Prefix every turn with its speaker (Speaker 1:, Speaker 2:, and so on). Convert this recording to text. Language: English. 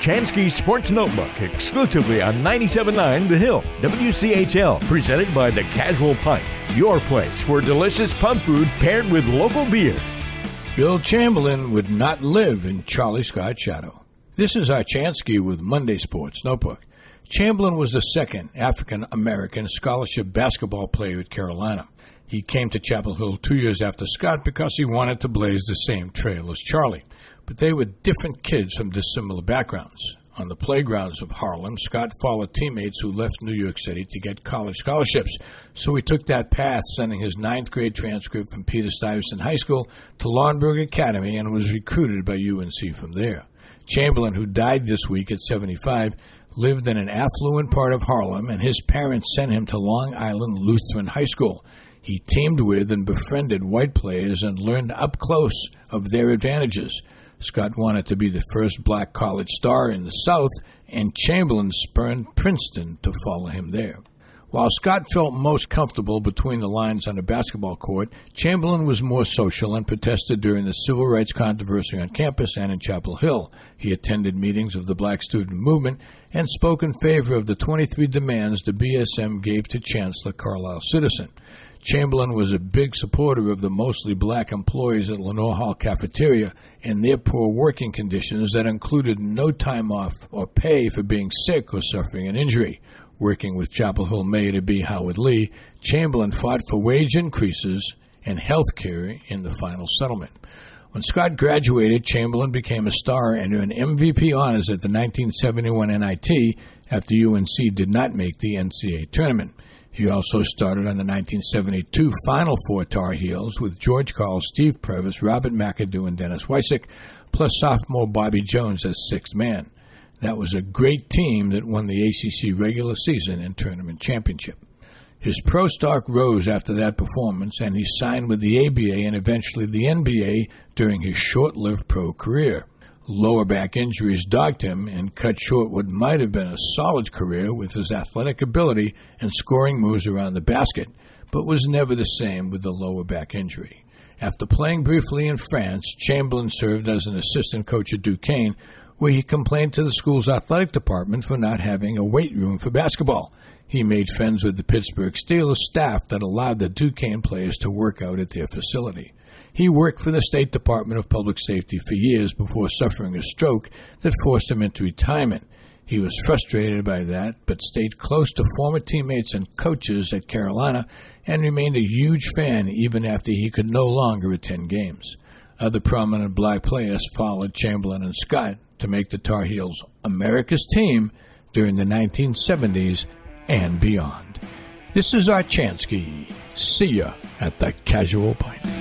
Speaker 1: Chansky Sports Notebook, exclusively on 97.9 The Hill, WCHL, presented by The Casual Pint, your place for delicious pub food paired with local beer.
Speaker 2: Bill Chamberlain would not live in Charlie Scott's shadow. This is our Chansky with Monday Sports Notebook. Chamberlain was the second African-American scholarship basketball player at Carolina. He came to Chapel Hill 2 years after Scott because he wanted to blaze the same trail as Charlie. But they were different kids from dissimilar backgrounds. On the playgrounds of Harlem, Scott followed teammates who left New York City to get college scholarships. So he took that path, sending his ninth grade transcript from Peter Stuyvesant High School to Laurinburg Academy, and was recruited by UNC from there. Chamberlain, who died this week at 75, lived in an affluent part of Harlem, and his parents sent him to Long Island Lutheran High School. He teamed with and befriended white players and learned up close of their advantages. Scott wanted to be the first black college star in the South, and Chamberlain spurned Princeton to follow him there. While Scott felt most comfortable between the lines on the basketball court, Chamberlain was more social and protested during the civil rights controversy on campus and in Chapel Hill. He attended meetings of the black student movement and spoke in favor of the 23 demands the BSM gave to Chancellor Carlisle Citizen. Chamberlain was a big supporter of the mostly black employees at Lenore Hall Cafeteria and their poor working conditions that included no time off or pay for being sick or suffering an injury. Working with Chapel Hill Mayor to be Howard Lee, Chamberlain fought for wage increases and health care in the final settlement. When Scott graduated, Chamberlain became a star and earned MVP honors at the 1971 NIT after UNC did not make the NCAA tournament. He also started on the 1972 Final Four Tar Heels with George Karl, Steve Purvis, Robert McAdoo, and Dennis Wysick, plus sophomore Bobby Jones as sixth man. That was a great team that won the ACC regular season and tournament championship. His pro stock rose after that performance, and he signed with the ABA and eventually the NBA during his short-lived pro career. Lower back injuries dogged him and cut short what might have been a solid career with his athletic ability and scoring moves around the basket, but was never the same with the lower back injury. After playing briefly in France, Chamberlain served as an assistant coach at Duquesne, where he complained to the school's athletic department for not having a weight room for basketball. He made friends with the Pittsburgh Steelers staff that allowed the Duquesne players to work out at their facility. He worked for the State Department of Public Safety for years before suffering a stroke that forced him into retirement. He was frustrated by that, but stayed close to former teammates and coaches at Carolina and remained a huge fan even after he could no longer attend games. Other prominent black players followed Chamberlain and Scott to make the Tar Heels America's team during the 1970s and beyond. This is our Chansky. See ya at the Casual Pint.